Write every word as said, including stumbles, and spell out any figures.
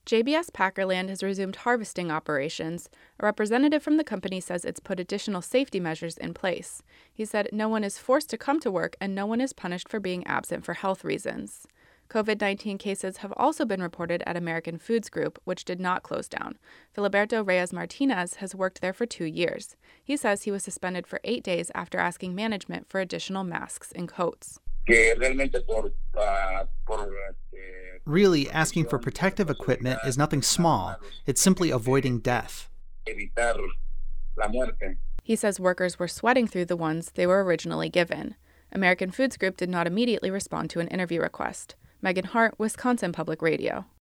J B S Packerland has resumed harvesting operations. A representative from the company says it's put additional safety measures in place. He said no one is forced to come to work and no one is punished for being absent for health reasons. covid nineteen cases have also been reported at American Foods Group, which did not close down. Filiberto Reyes Martinez has worked there for two years. He says he was suspended for eight days after asking management for additional masks and coats. Really, asking for protective equipment is nothing small. It's simply avoiding death. He says workers were sweating through the ones they were originally given. American Foods Group did not immediately respond to an interview request. Megan Hart, Wisconsin Public Radio.